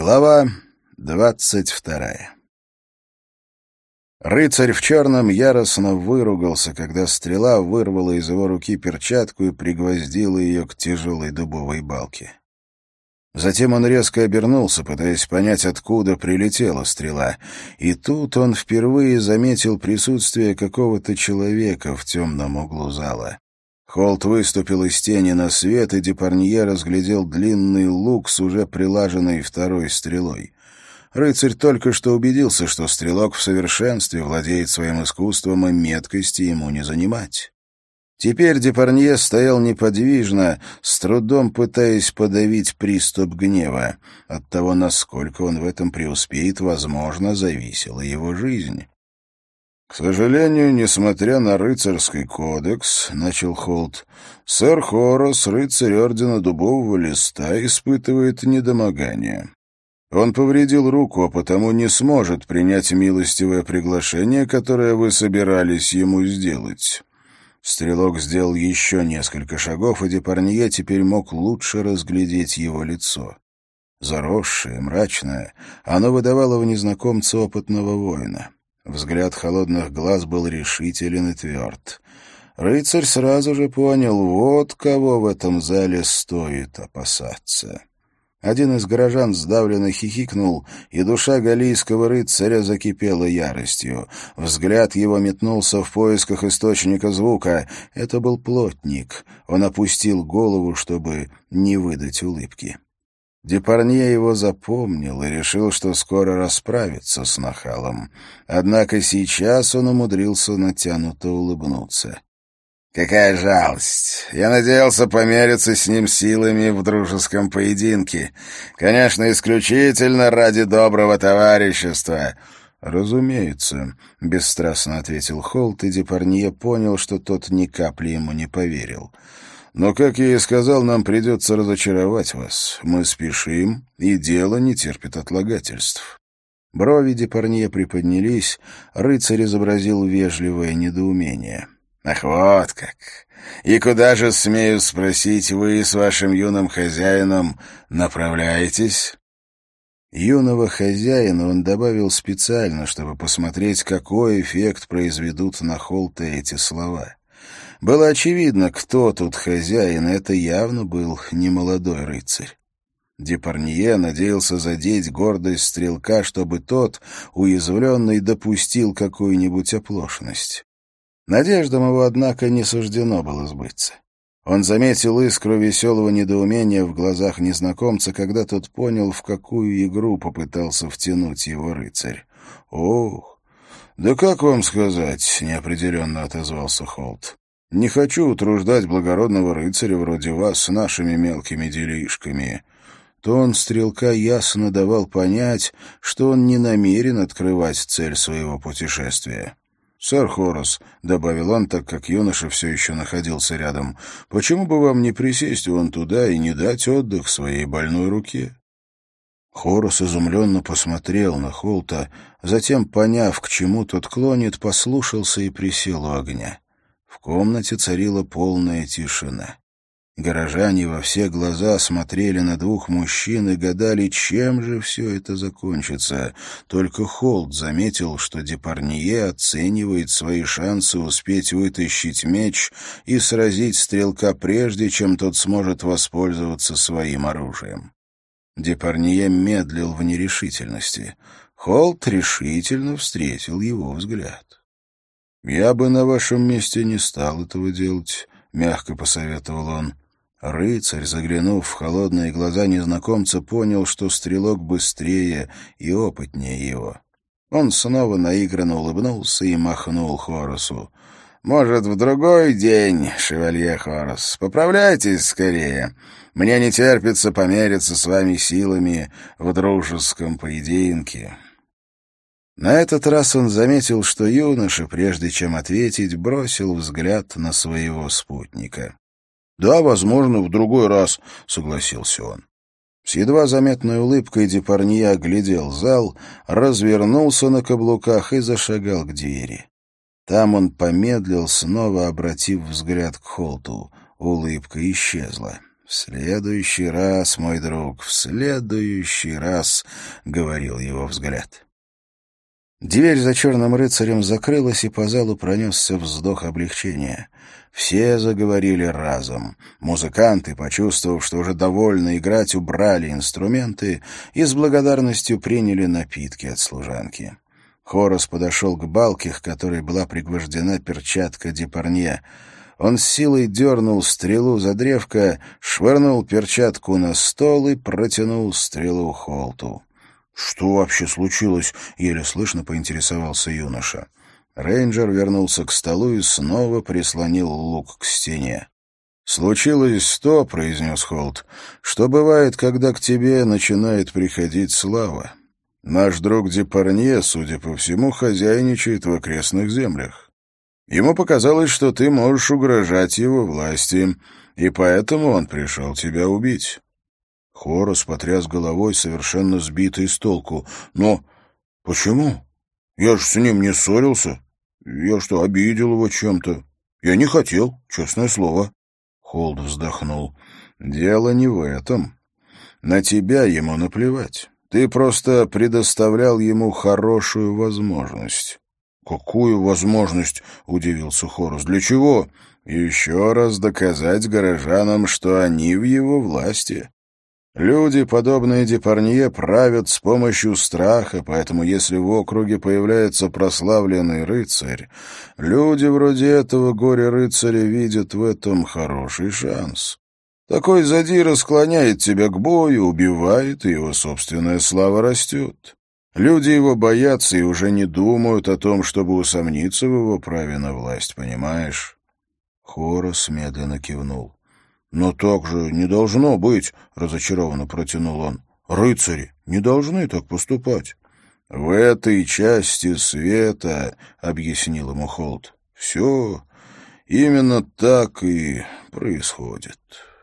Глава 22. Рыцарь в черном яростно выругался, когда стрела вырвала из его руки перчатку и пригвоздила ее к тяжелой дубовой балке. Затем он резко обернулся, пытаясь понять, откуда прилетела стрела, и тут он впервые заметил присутствие какого-то человека в темном углу зала. Холт выступил из тени на свет, и Депарнье разглядел длинный лук с уже прилаженной второй стрелой. Рыцарь только что убедился, что стрелок в совершенстве владеет своим искусством, и меткости ему не занимать. Теперь Депарнье стоял неподвижно, с трудом пытаясь подавить приступ гнева. От того, насколько он в этом преуспеет, возможно, зависела его жизнь. — К сожалению, несмотря на рыцарский кодекс, — начал Холт, — сэр Хорас, рыцарь ордена Дубового Листа, испытывает недомогание. Он повредил руку, а потому не сможет принять милостивое приглашение, которое вы собирались ему сделать. Стрелок сделал еще несколько шагов, и Депарнье теперь мог лучше разглядеть его лицо. Заросшее, мрачное, оно выдавало в незнакомце опытного воина. Взгляд холодных глаз был решителен и тверд. Рыцарь сразу же понял, вот кого в этом зале стоит опасаться. Один из горожан сдавленно хихикнул, и душа галлийского рыцаря закипела яростью. Взгляд его метнулся в поисках источника звука. Это был плотник. Он опустил голову, чтобы не выдать улыбки. Депарнье его запомнил и решил, что скоро расправится с нахалом. Однако сейчас он умудрился натянуто улыбнуться. «Какая жалость! Я надеялся помериться с ним силами в дружеском поединке. Конечно, исключительно ради доброго товарищества». «Разумеется», — бесстрастно ответил Холт, и Депарнье понял, что тот ни капли ему не поверил. «Но, как я и сказал, нам придется разочаровать вас. Мы спешим, и дело не терпит отлагательств». Брови Депарнье приподнялись, рыцарь изобразил вежливое недоумение. «Ах, вот как! И куда же, смею спросить, вы с вашим юным хозяином направляетесь?» Юного хозяина он добавил специально, чтобы посмотреть, какой эффект произведут на Холта эти слова. Было очевидно, кто тут хозяин, это явно был немолодой рыцарь. Депарнье надеялся задеть гордость стрелка, чтобы тот, уязвленный, допустил какую-нибудь оплошность. Надеждам его, однако, не суждено было сбыться. Он заметил искру веселого недоумения в глазах незнакомца, когда тот понял, в какую игру попытался втянуть его рыцарь. «Ох, да как вам сказать?» — неопределенно отозвался Холт. «Не хочу утруждать благородного рыцаря вроде вас с нашими мелкими делишками». Тон стрелка ясно давал понять, что он не намерен открывать цель своего путешествия. «Сэр Хорас», — добавил он, так как юноша все еще находился рядом, — «почему бы вам не присесть вон туда и не дать отдых своей больной руке?» Хорас изумленно посмотрел на Холта, затем, поняв, к чему тот клонит, послушался и присел у огня. В комнате царила полная тишина. Горожане во все глаза смотрели на двух мужчин и гадали, чем же все это закончится. Только Холт заметил, что Депарнье оценивает свои шансы успеть вытащить меч и сразить стрелка прежде, чем тот сможет воспользоваться своим оружием. Депарнье медлил в нерешительности. Холт решительно встретил его взгляд. «Я бы на вашем месте не стал этого делать», — мягко посоветовал он. Рыцарь, заглянув в холодные глаза незнакомца, понял, что стрелок быстрее и опытнее его. Он снова наигранно улыбнулся и махнул Хорасу. «Может, в другой день, шевалье Хорас. Поправляйтесь скорее. Мне не терпится помериться с вами силами в дружеском поединке». На этот раз он заметил, что юноша, прежде чем ответить, бросил взгляд на своего спутника. «Да, возможно, в другой раз», — согласился он. С едва заметной улыбкой Депарнье оглядел зал, развернулся на каблуках и зашагал к двери. Там он помедлил, снова обратив взгляд к Холту. Улыбка исчезла. «В следующий раз, мой друг, в следующий раз», — говорил его взгляд. Дверь за черным рыцарем закрылась, и по залу пронесся вздох облегчения. Все заговорили разом. Музыканты, почувствовав, что уже довольно играть, убрали инструменты и с благодарностью приняли напитки от служанки. Хорас подошел к балке, к которой была пригвождена перчатка Депарнье. Он с силой дернул стрелу за древко, швырнул перчатку на стол и протянул стрелу Холту. «Что вообще случилось?» — еле слышно поинтересовался юноша. Рейнджер вернулся к столу и снова прислонил лук к стене. «Случилось то, — произнес Холт, — что бывает, когда к тебе начинает приходить слава. Наш друг Депарнье, судя по всему, хозяйничает в окрестных землях. Ему показалось, что ты можешь угрожать его власти, и поэтому он пришел тебя убить». Хорас потряс головой, совершенно сбитый с толку. «Но почему? Я же с ним не ссорился. Я что, обидел его чем-то? Я не хотел, честное слово». Холд вздохнул. «Дело не в этом. На тебя ему наплевать. Ты просто предоставлял ему хорошую возможность». «Какую возможность?» — удивился Хорас. «Для чего?» «Еще раз доказать горожанам, что они в его власти». Люди, подобные Депарнье, правят с помощью страха, поэтому если в округе появляется прославленный рыцарь, люди вроде этого горе-рыцаря видят в этом хороший шанс. Такой задира склоняет тебя к бою, убивает, и его собственная слава растет. Люди его боятся и уже не думают о том, чтобы усомниться в его праве на власть, понимаешь? Хорас медленно кивнул. «Но так же не должно быть», — разочарованно протянул он. «Рыцари не должны так поступать». «В этой части света, — объяснил ему Холт, — все именно так и происходит».